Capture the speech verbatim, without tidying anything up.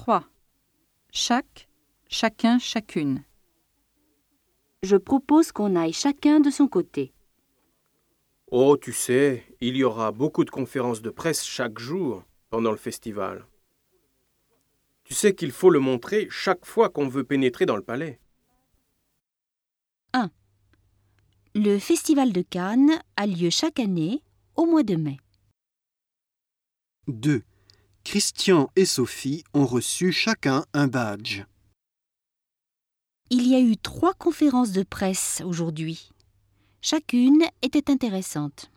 trois. Chaque, chacun, chacune. Je propose qu'on aille chacun de son côté. Oh, tu sais, il y aura beaucoup de conférences de presse chaque jour pendant le festival. Tu sais qu'il faut le montrer chaque fois qu'on veut pénétrer dans le palais. un. Le Festival de Cannes a lieu chaque année au mois de mai. deux. Christian et Sophie ont reçu chacun un badge. Il y a eu trois conférences de presse aujourd'hui. Chacune était intéressante.